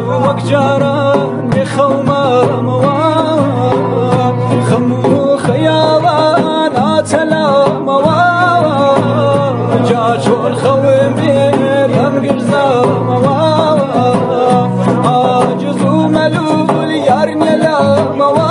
وەکجاران بێخەومەمەوە خەم و خەیاڵان ئاچەلامەوە جا چۆن خەوم بێ لەم گرزەمەوە عاجز و مەلول یار نییە لەمەوە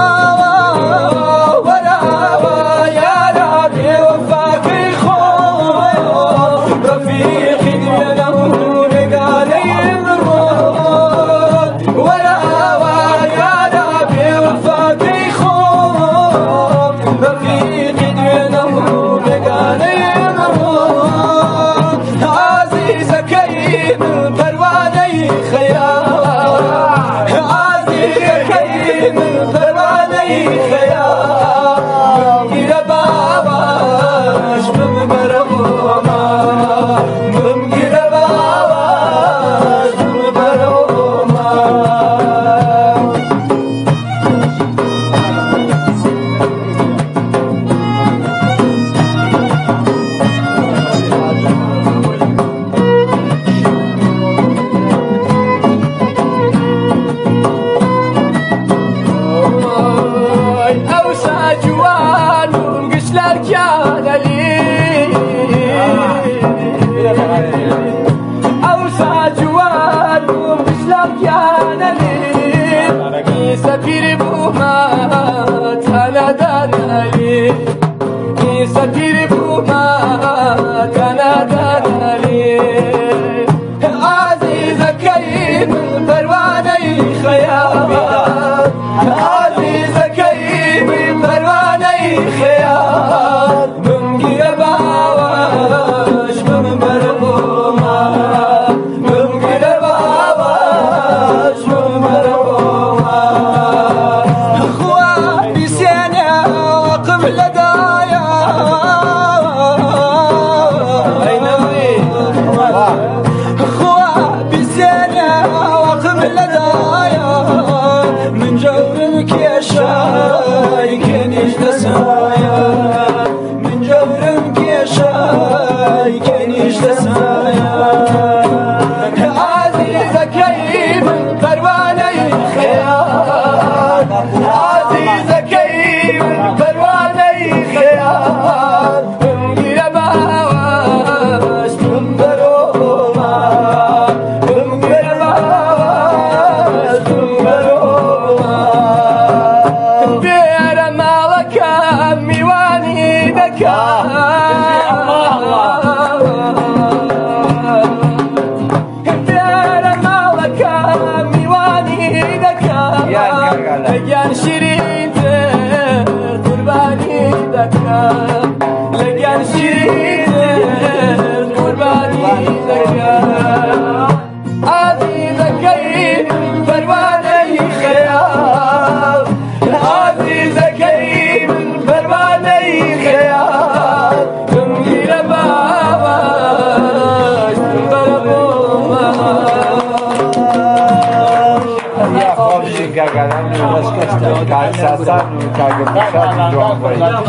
سفير بومات أنا دانالي سفير بومات أنا دانالي عزيز كريم پروانه خيال عزيز كريم پروانه خيال بمگی باوش بم بربوما بمگی باوش بم بربوما من جورك يا شاي كنيش دسايا من جورك يا شاي كنيش دسايا عزيز كريم پروانه خيال عزيز كريم پروانه خيال بمگی باوش بم بروما بمگی باوش بم بروما بير مالك میوانی دکا لگن شیرین تر قربانی دکم لگن شیرین تر قربانی دکم عزیز کریم پروانه خیال عزیز کریم پروانه خیال بمگی باوش بربوما Gagalan,